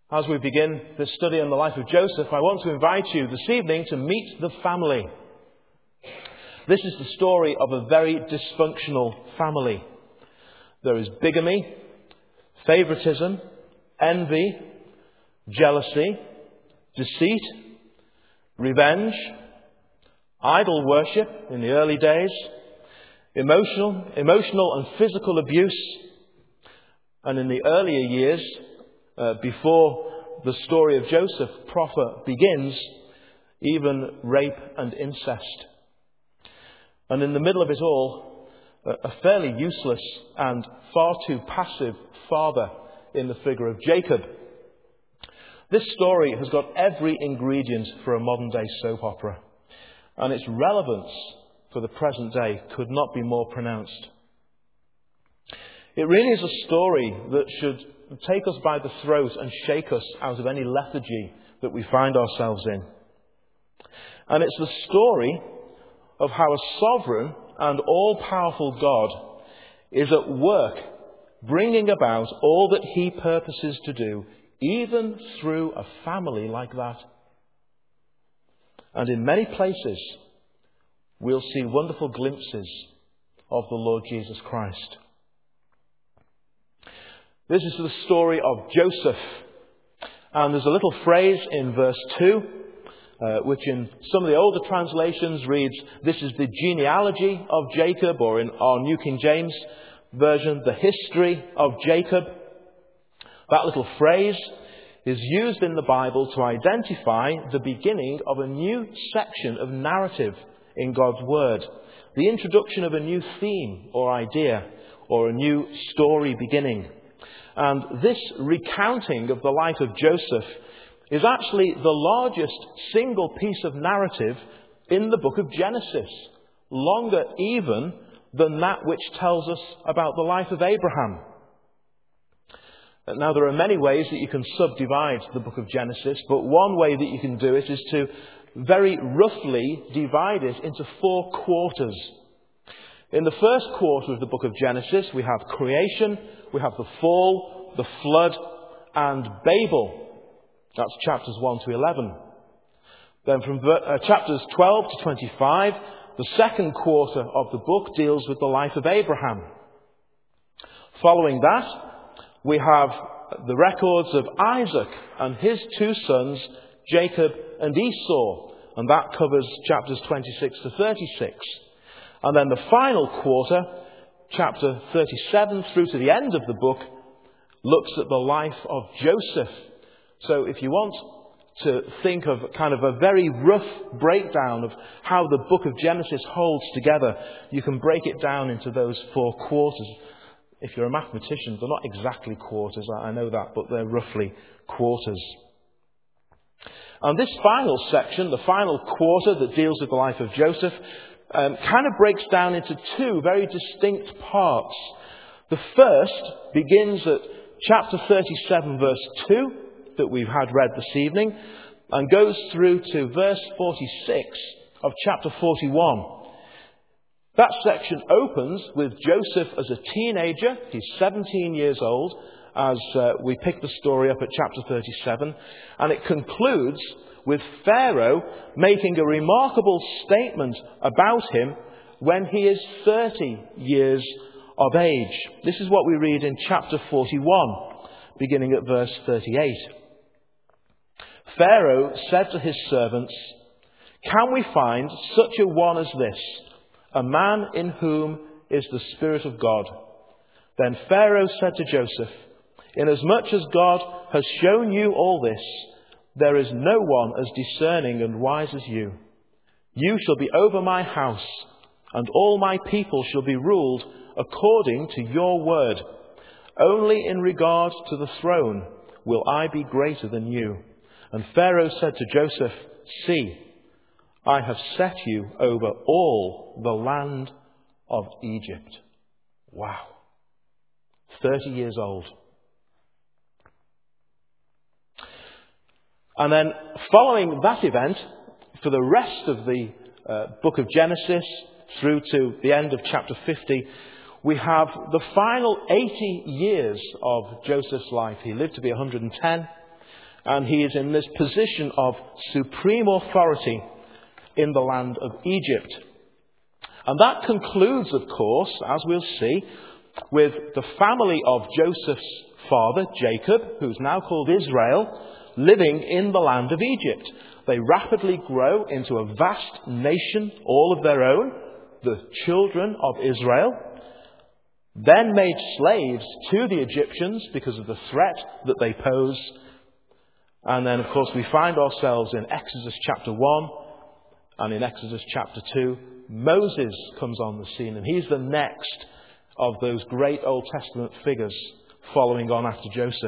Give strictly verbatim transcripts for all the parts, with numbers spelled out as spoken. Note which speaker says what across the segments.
Speaker 1: As we begin this study on the life of Joseph, I want to invite you this evening to meet the family. This is the story of a very dysfunctional family. There is bigamy, favoritism, envy, jealousy, deceit, revenge, idol worship in the early days, emotional, emotional and physical abuse, and in the earlier years, uh, before the story of Joseph proper begins, even rape and incest. And in the middle of it all, a fairly useless and far too passive father in the figure of Jacob. This story has got every ingredient for a modern day soap opera, and its relevance for the present day could not be more pronounced. It really is a story that should take us by the throat and shake us out of any lethargy that we find ourselves in. And it's the story of how a sovereign and all-powerful God is at work bringing about all that he purposes to do, even through a family like that. And in many places, we'll see wonderful glimpses of the Lord Jesus Christ. This is the story of Joseph. And there's a little phrase in verse two, uh, which in some of the older translations reads, "This is the genealogy of Jacob," or in our New King James version, "the history of Jacob." That little phrase is used in the Bible to identify the beginning of a new section of narrative in God's Word. The introduction of a new theme or idea, or a new story beginning. And this recounting of the life of Joseph is actually the largest single piece of narrative in the book of Genesis, longer even than that which tells us about the life of Abraham. Now, there are many ways that you can subdivide the book of Genesis, but one way that you can do it is to very roughly divide it into four quarters. In the first quarter of the book of Genesis, we have creation, we have the fall, the flood, and Babel. That's chapters one to eleven. Then from uh, chapters twelve to twenty-five, the second quarter of the book deals with the life of Abraham. Following that, we have the records of Isaac and his two sons, Jacob and Esau, and that covers chapters twenty-six to thirty-six. And then the final quarter, chapter thirty-seven through to the end of the book, looks at the life of Joseph. So if you want to think of kind of a very rough breakdown of how the book of Genesis holds together, you can break it down into those four quarters. If you're a mathematician, they're not exactly quarters, I know that, but they're roughly quarters. And this final section, the final quarter that deals with the life of Joseph, um, kind of breaks down into two very distinct parts. The first begins at chapter thirty-seven, verse two, that we've had read this evening, and goes through to verse forty-six of chapter forty-one. That section opens with Joseph as a teenager. He's seventeen years old as uh, we pick the story up at chapter thirty-seven. And it concludes with Pharaoh making a remarkable statement about him when he is thirty years of age. This is what we read in chapter forty-one, beginning at verse thirty-eight. Pharaoh said to his servants, "Can we find such a one as this, a man in whom is the Spirit of God?" Then Pharaoh said to Joseph, "Inasmuch as God has shown you all this, there is no one as discerning and wise as you. You shall be over my house, and all my people shall be ruled according to your word. Only in regard to the throne will I be greater than you." And Pharaoh said to Joseph, "See, I have set you over all the land of Egypt." Wow. thirty years old. And then following that event, for the rest of the uh, book of Genesis through to the end of chapter fifty, we have the final eighty years of Joseph's life. He lived to be one hundred ten. and he is in this position of supreme authority in the land of Egypt. And that concludes, of course, as we'll see, with the family of Joseph's father, Jacob, who's now called Israel, living in the land of Egypt. They rapidly grow into a vast nation, all of their own, the children of Israel, then made slaves to the Egyptians because of the threat that they pose. And then, of course, we find ourselves in Exodus chapter one, and in Exodus chapter two, Moses comes on the scene, and he's the next of those great Old Testament figures following on after Joseph.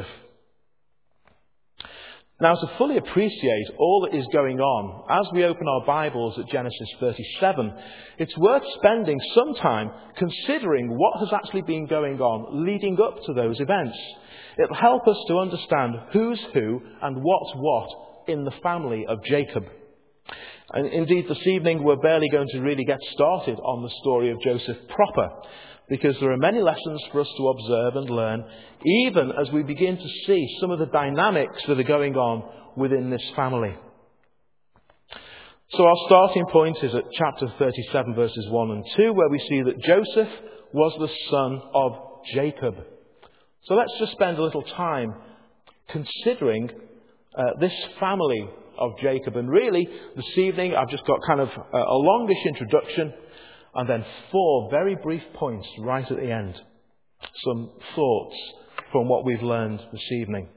Speaker 1: Now, to fully appreciate all that is going on, as we open our Bibles at Genesis thirty-seven, it's worth spending some time considering what has actually been going on leading up to those events. It'll help us to understand who's who and what's what in the family of Jacob. And indeed, this evening we're barely going to really get started on the story of Joseph proper, because there are many lessons for us to observe and learn, even as we begin to see some of the dynamics that are going on within this family. So our starting point is at chapter thirty-seven, verses one and two, where we see that Joseph was the son of Jacob. So let's just spend a little time considering uh, this family of Jacob. And really, this evening I've just got kind of a, a longish introduction, and then four very brief points right at the end. Some thoughts from what we've learned this evening.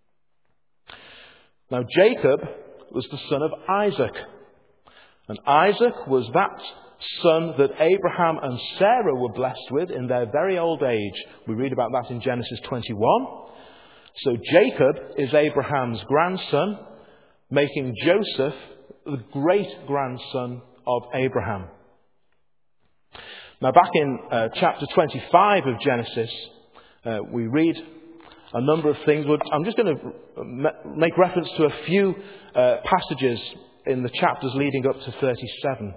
Speaker 1: Now, Jacob was the son of Isaac. And Isaac was that son that Abraham and Sarah were blessed with in their very old age. We read about that in Genesis twenty-one. So Jacob is Abraham's grandson, making Joseph the great-grandson of Abraham. Now, back in uh, chapter twenty-five of Genesis, uh, we read a number of things. I'm just going to make reference to a few uh, passages in the chapters leading up to thirty-seven.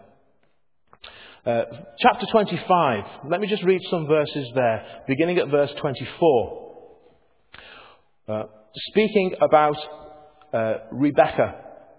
Speaker 1: Uh, chapter twenty-five, let me just read some verses there, beginning at verse twenty-four. Uh, speaking about uh, Rebekah,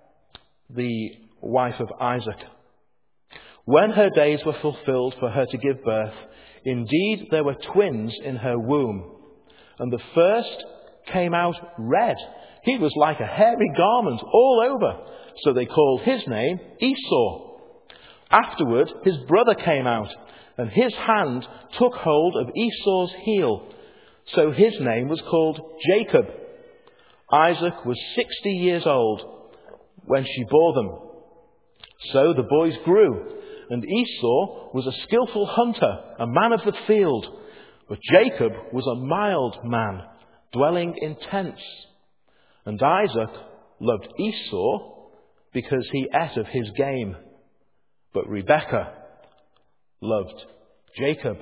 Speaker 1: the wife of Isaac. When her days were fulfilled for her to give birth, indeed there were twins in her womb. And the first came out red. He was like a hairy garment all over. So they called his name Esau. Afterward, his brother came out, and his hand took hold of Esau's heel. So his name was called Jacob. Isaac was sixty years old when she bore them. So the boys grew, and Esau was a skillful hunter, a man of the field. But Jacob was a mild man, dwelling in tents. And Isaac loved Esau because he ate of his game. But Rebekah loved Jacob.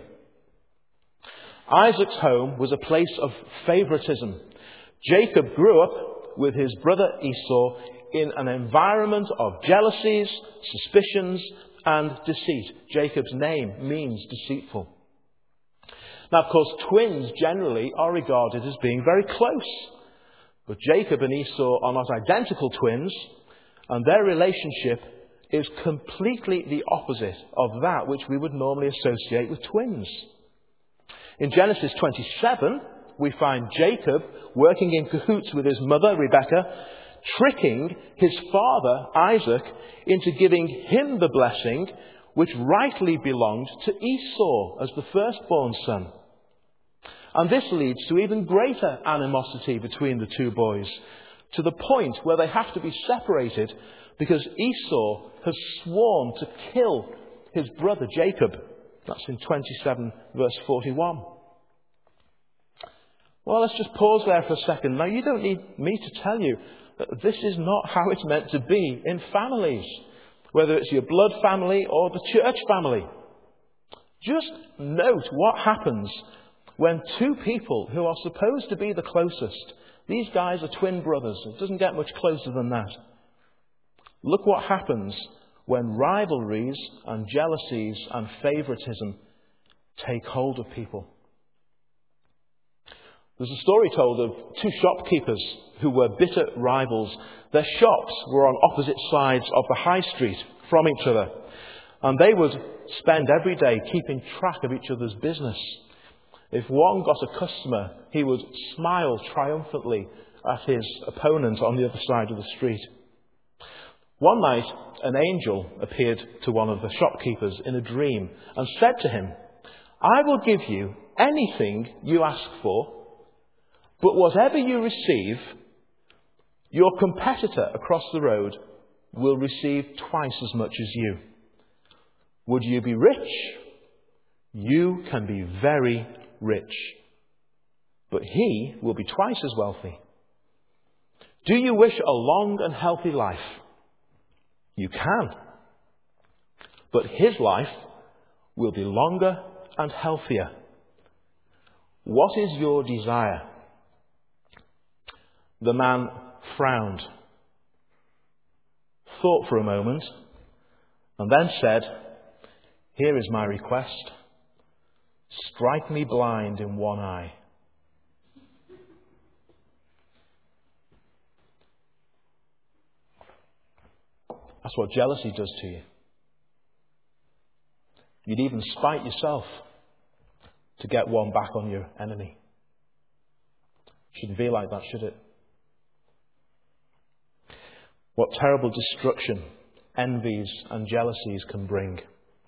Speaker 1: Isaac's home was a place of favoritism. Jacob grew up with his brother Esau in an environment of jealousies, suspicions, and deceit. Jacob's name means deceitful. Now, of course, twins generally are regarded as being very close. But Jacob and Esau are not identical twins, and their relationship is completely the opposite of that which we would normally associate with twins. In Genesis twenty-seven, we find Jacob working in cahoots with his mother, Rebekah, tricking his father, Isaac, into giving him the blessing which rightly belonged to Esau as the firstborn son. And this leads to even greater animosity between the two boys, to the point where they have to be separated because Esau has sworn to kill his brother Jacob. That's in twenty-seven verse forty-one. Well, let's just pause there for a second. Now, you don't need me to tell you that this is not how it's meant to be in families, whether it's your blood family or the church family. Just note what happens when two people who are supposed to be the closest, these guys are twin brothers, it doesn't get much closer than that. Look what happens when rivalries and jealousies and favoritism take hold of people. There's a story told of two shopkeepers who were bitter rivals. Their shops were on opposite sides of the high street from each other, and they would spend every day keeping track of each other's business. If one got a customer, he would smile triumphantly at his opponent on the other side of the street. One night, an angel appeared to one of the shopkeepers in a dream and said to him, "I will give you anything you ask for, but whatever you receive, your competitor across the road will receive twice as much as you. Would you be rich? You can be very rich, but he will be twice as wealthy. Do you wish a long and healthy life? You can, but his life will be longer and healthier. What is your desire?" The man frowned, thought for a moment, and then said, "Here is my request. Strike me blind in one eye." That's what jealousy does to you. You'd even spite yourself to get one back on your enemy. Shouldn't be like that, should it? What terrible destruction envies and jealousies can bring.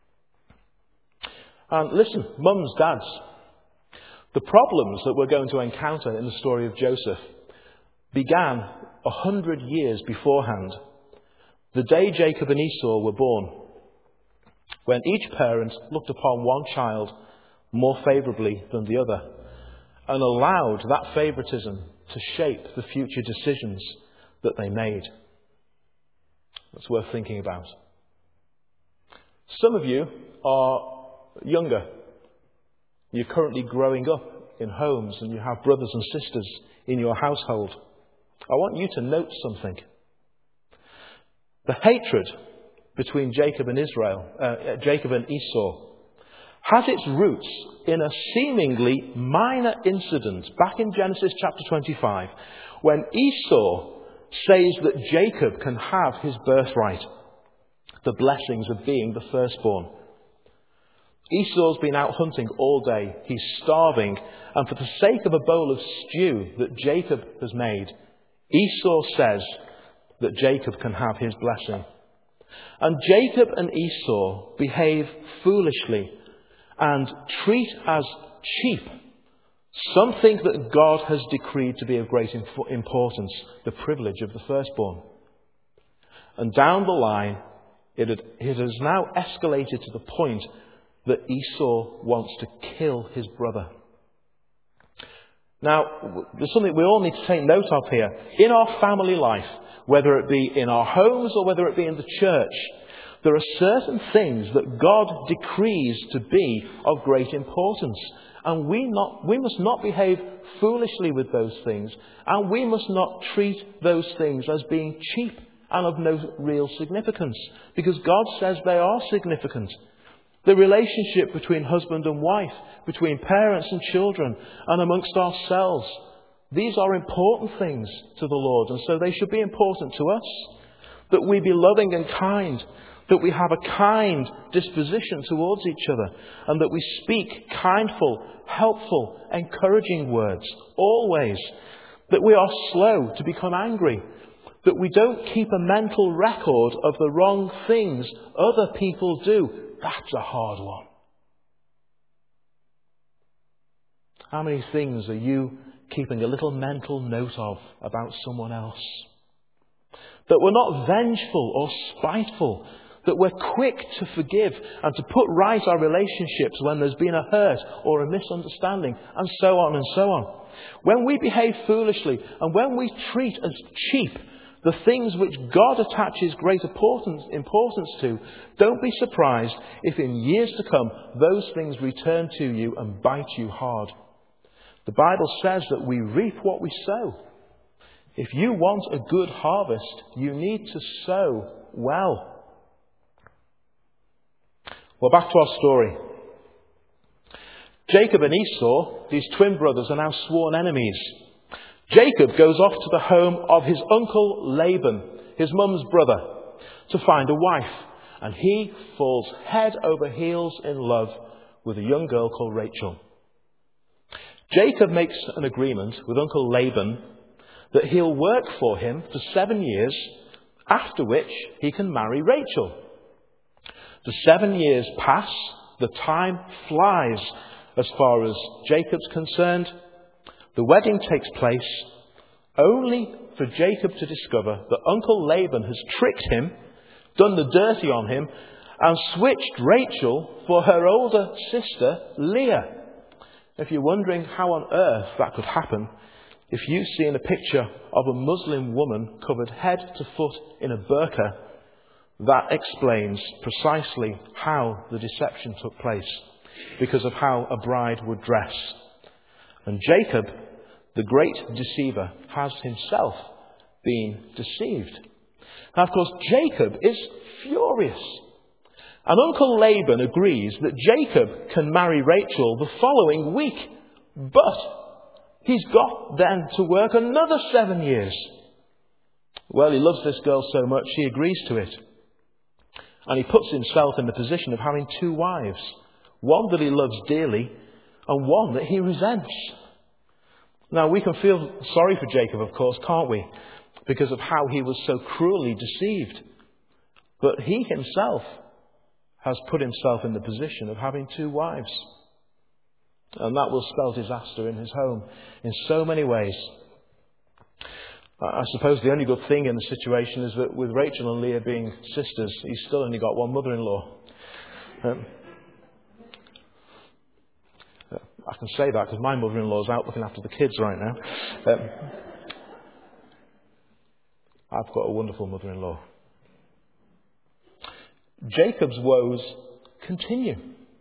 Speaker 1: And listen, mums, dads, the problems that we're going to encounter in the story of Joseph began a hundred years beforehand, the day Jacob and Esau were born, when each parent looked upon one child more favourably than the other and allowed that favouritism to shape the future decisions that they made. That's worth thinking about. Some of you are younger. You're currently growing up in homes and you have brothers and sisters in your household. I want you to note something. The hatred between Jacob and Israel, uh, Jacob and Esau, has its roots in a seemingly minor incident back in Genesis chapter twenty-five, when Esau says that Jacob can have his birthright, the blessings of being the firstborn. Esau's been out hunting all day. He's starving. And for the sake of a bowl of stew that Jacob has made, Esau says that Jacob can have his blessing. And Jacob and Esau behave foolishly and treat as cheap something that God has decreed to be of great importance, the privilege of the firstborn. And down the line, it, had, it has now escalated to the point that Esau wants to kill his brother. Now, there's something we all need to take note of here. In our family life, whether it be in our homes or whether it be in the church, there are certain things that God decrees to be of great importance. And we, not, we must not behave foolishly with those things. And we must not treat those things as being cheap and of no real significance. Because God says they are significant. The relationship between husband and wife, between parents and children, and amongst ourselves. These are important things to the Lord, and so they should be important to us. That we be loving and kind, that we have a kind disposition towards each other, and that we speak kindful, helpful, encouraging words, always. That we are slow to become angry, that we don't keep a mental record of the wrong things other people do. That's a hard one. How many things are you keeping a little mental note of about someone else? That we're not vengeful or spiteful. That we're quick to forgive and to put right our relationships when there's been a hurt or a misunderstanding, and so on and so on. When we behave foolishly and when we treat as cheap the things which God attaches great importance, importance to, don't be surprised if in years to come those things return to you and bite you hard. The Bible says that we reap what we sow. If you want a good harvest, you need to sow well. Well, back to our story. Jacob and Esau, these twin brothers, are now sworn enemies. Jacob goes off to the home of his uncle Laban, his mum's brother, to find a wife. And he falls head over heels in love with a young girl called Rachel. Jacob makes an agreement with Uncle Laban that he'll work for him for seven years, after which he can marry Rachel. The seven years pass, the time flies as far as Jacob's concerned. The wedding takes place, only for Jacob to discover that Uncle Laban has tricked him, done the dirty on him, and switched Rachel for her older sister, Leah. If you're wondering how on earth that could happen, if you've seen a picture of a Muslim woman covered head to foot in a burqa, that explains precisely how the deception took place, because of how a bride would dress. And Jacob, the great deceiver, has himself been deceived. Now, of course, Jacob is furious. And Uncle Laban agrees that Jacob can marry Rachel the following week. But he's got then to work another seven years. Well, he loves this girl so much, he agrees to it. And he puts himself in the position of having two wives. One that he loves dearly and one that he resents. Now, we can feel sorry for Jacob, of course, can't we? Because of how he was so cruelly deceived. But he himself has put himself in the position of having two wives. And that will spell disaster in his home in so many ways. I suppose the only good thing in the situation is that with Rachel and Leah being sisters, he's still only got one mother-in-law. Um, I can say that because my mother-in-law is out looking after the kids right now. Um, I've got a wonderful mother-in-law. Jacob's woes continue.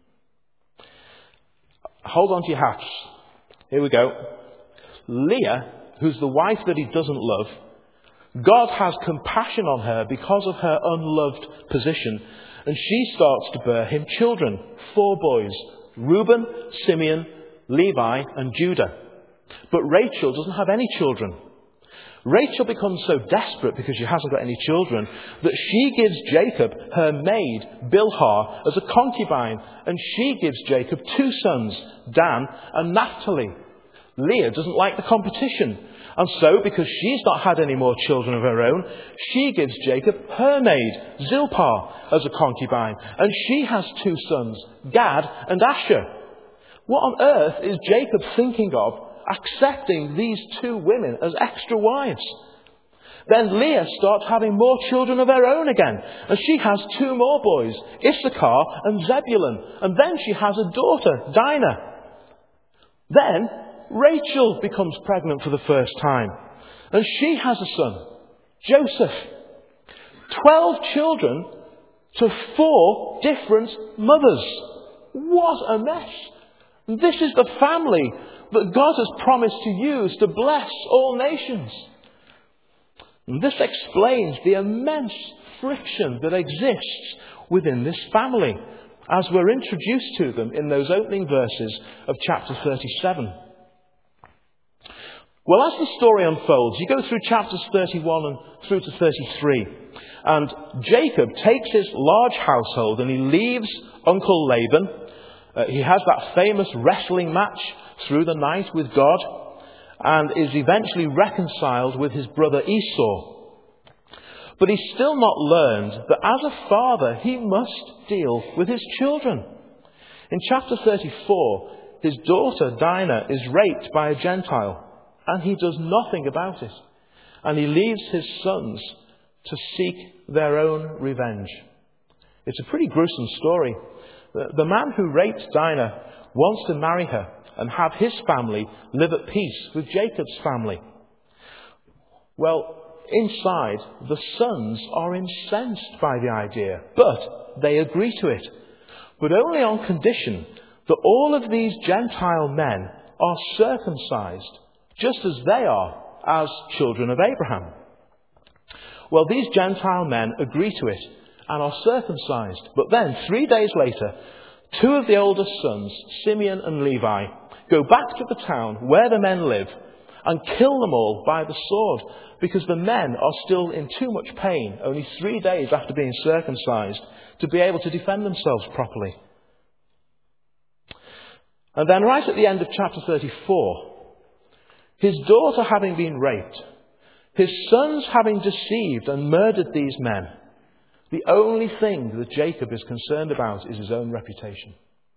Speaker 1: Hold on to your hats. Here we go. Leah, who's the wife that he doesn't love, God has compassion on her because of her unloved position, and she starts to bear him children, four boys, Reuben, Simeon, Levi, and Judah. But Rachel doesn't have any children. Rachel becomes so desperate because she hasn't got any children that she gives Jacob her maid, Bilhah, as a concubine, and she gives Jacob two sons, Dan and Naphtali. Leah doesn't like the competition, and so, because she's not had any more children of her own, she gives Jacob her maid, Zilpah, as a concubine, and she has two sons, Gad and Asher. What on earth is Jacob thinking of, accepting these two women as extra wives? Then Leah starts having more children of her own again, and she has two more boys, Issachar and Zebulun, and then she has a daughter, Dinah. Then Rachel becomes pregnant for the first time, and she has a son, Joseph. Twelve children to four different mothers. What a mess. This is the family that God has promised to use to bless all nations. And this explains the immense friction that exists within this family, as we're introduced to them in those opening verses of chapter thirty-seven. Well, as the story unfolds, you go through chapters thirty-one and through to thirty-three, and Jacob takes his large household and he leaves Uncle Laban. Uh, he has that famous wrestling match through the night with God, and is eventually reconciled with his brother Esau. But he's still not learned that as a father he must deal with his children. In chapter thirty-four, his daughter Dinah is raped by a Gentile, and he does nothing about it. And he leaves his sons to seek their own revenge. It's a pretty gruesome story. The, the man who raped Dinah wants to marry her and have his family live at peace with Jacob's family. Well, inside, the sons are incensed by the idea, but they agree to it. But only on condition that all of these Gentile men are circumcised, just as they are as children of Abraham. Well, these Gentile men agree to it and are circumcised. But then, three days later, Two of the oldest sons, Simeon and Levi, go back to the town where the men live and kill them all by the sword, because the men are still in too much pain, only three days after being circumcised, to be able to defend themselves properly. And then right at the end of chapter thirty-four, his daughter having been raped, his sons having deceived and murdered these men, the only thing that Jacob is concerned about is his own reputation.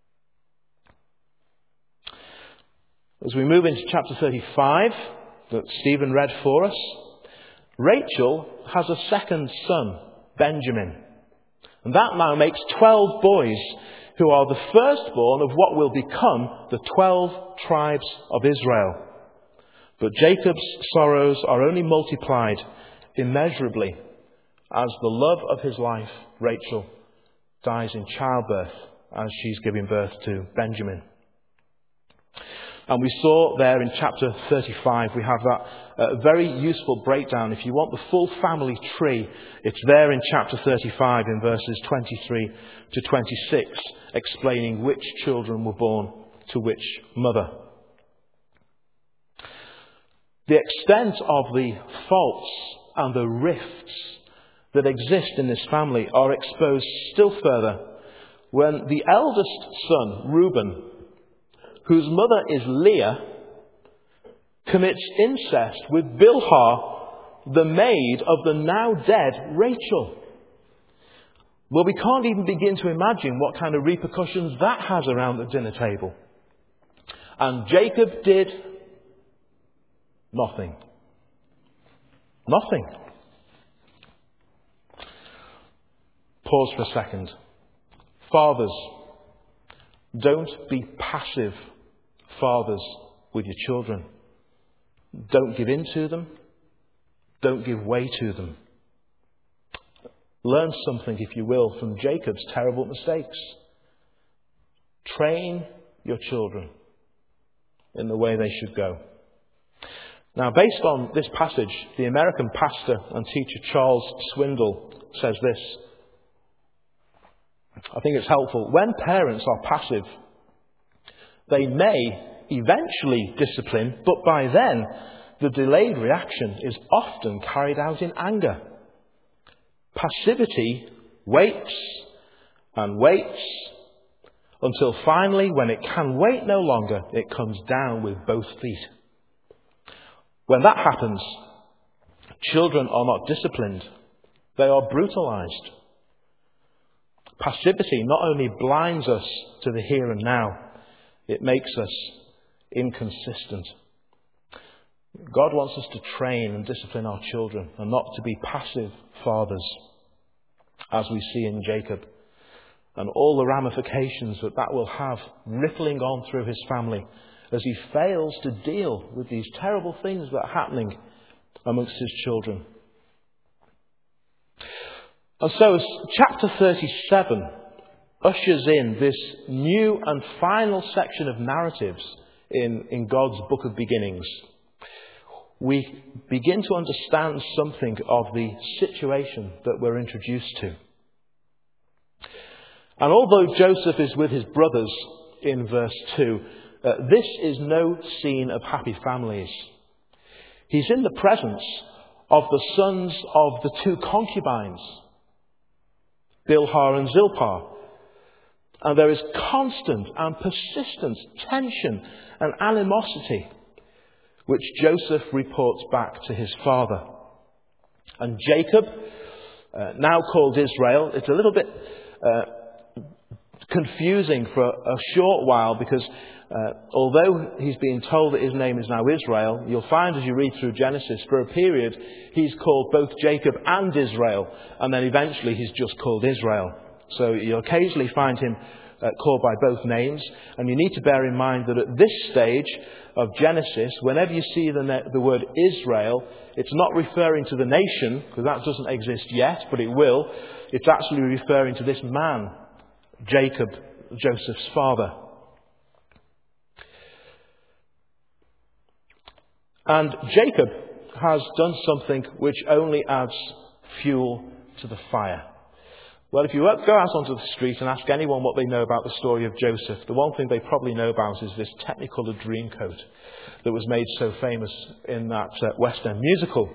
Speaker 1: As we move into chapter thirty-five, that Stephen read for us, Rachel has a second son, Benjamin. And that now makes twelve boys who are the firstborn of what will become the twelve tribes of Israel. But Jacob's sorrows are only multiplied immeasurably as the love of his life, Rachel, dies in childbirth as she's giving birth to Benjamin. And we saw there in chapter thirty-five, we have that uh, very useful breakdown. If you want the full family tree, it's there in chapter thirty-five in verses twenty-three to twenty-six, explaining which children were born to which mother. The extent of the faults and the rifts that exist in this family are exposed still further when the eldest son, Reuben, whose mother is Leah, commits incest with Bilhah, the maid of the now dead Rachel. Well, we can't even begin to imagine what kind of repercussions that has around the dinner table. And Jacob did nothing. Nothing. Pause for a second. Fathers, don't be passive fathers with your children. Don't give in to them. Don't give way to them. Learn something, if you will, from Jacob's terrible mistakes. Train your children in the way they should go. Now, based on this passage, the American pastor and teacher Charles Swindoll says this. I think it's helpful. When parents are passive, they may eventually discipline, but by then the delayed reaction is often carried out in anger. Passivity waits and waits until finally, when it can wait no longer, it comes down with both feet. When that happens, children are not disciplined, they are brutalized. Passivity not only blinds us to the here and now, it makes us inconsistent. God wants us to train and discipline our children and not to be passive fathers, as we see in Jacob, and all the ramifications that that will have rippling on through his family as he fails to deal with these terrible things that are happening amongst his children. And so as chapter thirty-seven ushers in this new and final section of narratives in, in God's book of beginnings, we begin to understand something of the situation that we're introduced to. And although Joseph is with his brothers in verse two, uh, this is no scene of happy families. He's in the presence of the sons of the two concubines, Bilhah and Zilpah. And there is constant and persistent tension and animosity, which Joseph reports back to his father. And Jacob, uh, now called Israel, it's a little bit uh, confusing for a short while because uh, although he's being told that his name is now Israel, you'll find as you read through Genesis, for a period he's called both Jacob and Israel, and then eventually he's just called Israel. So you'll occasionally find him uh, called by both names, and you need to bear in mind that at this stage of Genesis, whenever you see the, ne- the word Israel, it's not referring to the nation, because that doesn't exist yet, but it will. It's actually referring to this man, Jacob, Joseph's father. And Jacob has done something which only adds fuel to the fire. Well, if you go out onto the street and ask anyone what they know about the story of Joseph, the one thing they probably know about is this Technicolor Dreamcoat that was made so famous in that uh, West End musical.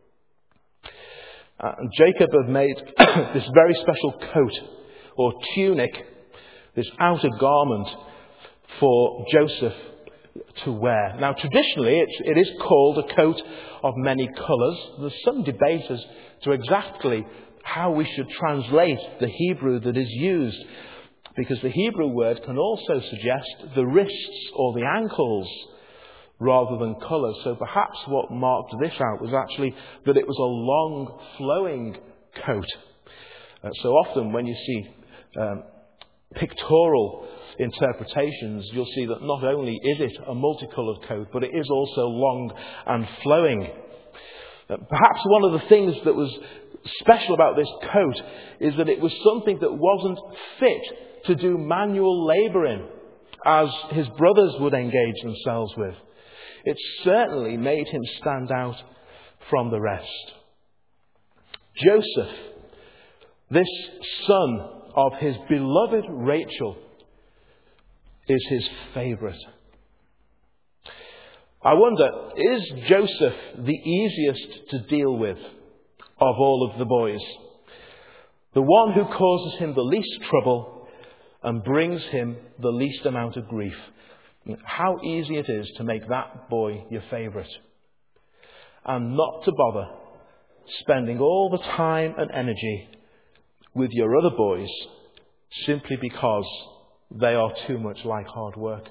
Speaker 1: Uh, and Jacob had made this very special coat or tunic, this outer garment for Joseph to wear. Now, traditionally, it's, it is called a coat of many colours. There's some debate as to exactly how we should translate the Hebrew that is used, because the Hebrew word can also suggest the wrists or the ankles rather than colours. So perhaps what marked this out was actually that it was a long, flowing coat. Uh, so often when you see um, pictorial interpretations, you'll see that not only is it a multicoloured coat, but it is also long and flowing. Uh, perhaps one of the things that was special about this coat is that it was something that wasn't fit to do manual labour in, as his brothers would engage themselves with. It certainly made him stand out from the rest. Joseph, this son of his beloved Rachel, is his favourite. I wonder, is Joseph the easiest to deal with of all of the boys? The one who causes him the least trouble and brings him the least amount of grief. How easy it is to make that boy your favourite. And not to bother spending all the time and energy with your other boys simply because they are too much like hard work.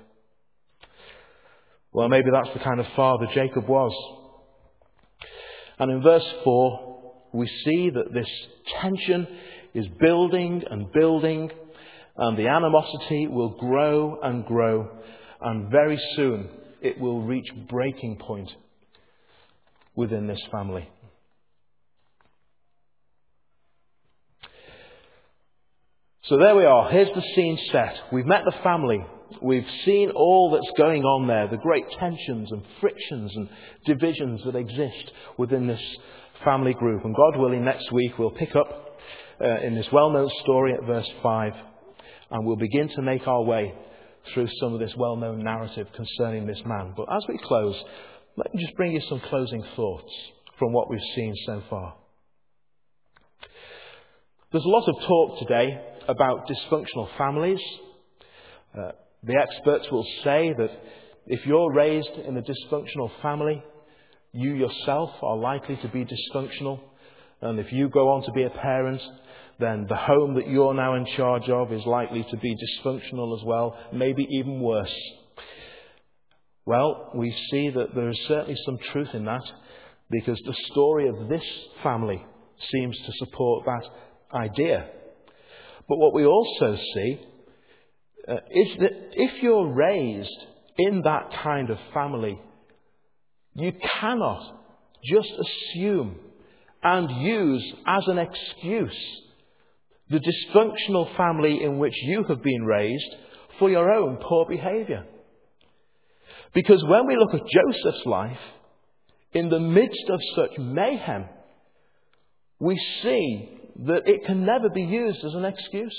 Speaker 1: Well, maybe that's the kind of father Jacob was. And in verse four, we see that this tension is building and building, and the animosity will grow and grow, and very soon it will reach breaking point within this family. So there we are. Here's the scene set. We've met the family. We've seen all that's going on there, the great tensions and frictions and divisions that exist within this family group. And God willing, next week we'll pick up uh, in this well-known story at verse five, and we'll begin to make our way through some of this well-known narrative concerning this man. But as we close, let me just bring you some closing thoughts from what we've seen so far. There's a lot of talk today about dysfunctional families. Uh, the experts will say that if you're raised in a dysfunctional family, you yourself are likely to be dysfunctional. And if you go on to be a parent, then the home that you're now in charge of is likely to be dysfunctional as well, maybe even worse. Well, we see that there is certainly some truth in that, because the story of this family seems to support that idea. But what we also see uh, is that if you're raised in that kind of family, you cannot just assume and use as an excuse the dysfunctional family in which you have been raised for your own poor behaviour. Because when we look at Joseph's life, in the midst of such mayhem, we see that it can never be used as an excuse.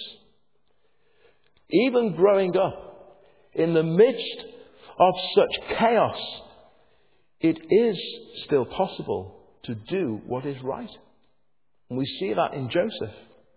Speaker 1: Even growing up in the midst of such chaos, it is still possible to do what is right. And we see that in Joseph.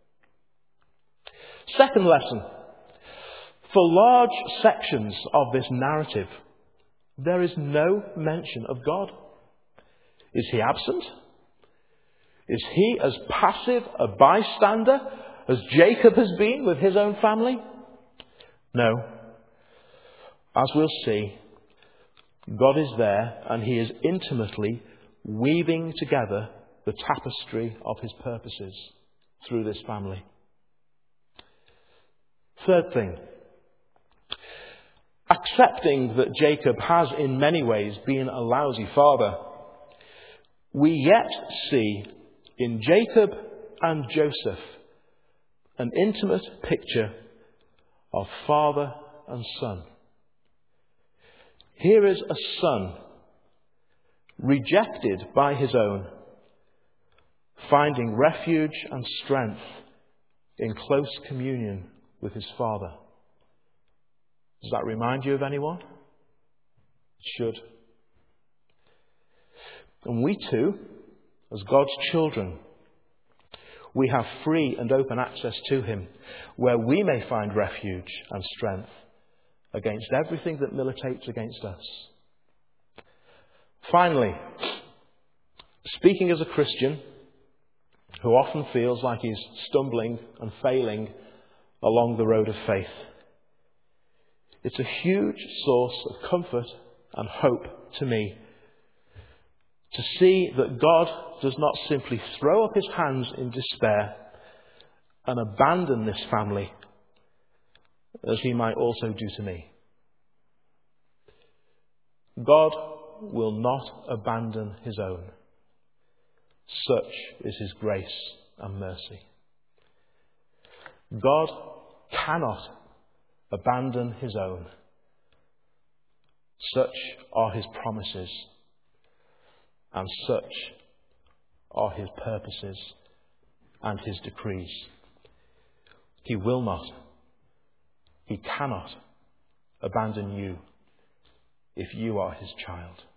Speaker 1: Second lesson. For large sections of this narrative, there is no mention of God. Is he absent? Is he as passive a bystander as Jacob has been with his own family? No. As we'll see, God is there, and he is intimately weaving together the tapestry of his purposes through this family. Third thing. Accepting that Jacob has in many ways been a lousy father, we yet see in Jacob and Joseph an intimate picture of father and son. Here is a son rejected by his own, finding refuge and strength in close communion with his Father. Does that remind you of anyone? It should. And we too, as God's children, we have free and open access to him, where we may find refuge and strength against everything that militates against us. Finally, speaking as a Christian who often feels like he's stumbling and failing along the road of faith, it's a huge source of comfort and hope to me to see that God does not simply throw up his hands in despair and abandon this family as he might also do to me. God will not abandon his own. Such is his grace and mercy. God cannot abandon his own. Such are his promises, and such are his purposes and his decrees. He will not, he cannot abandon you if you are his child.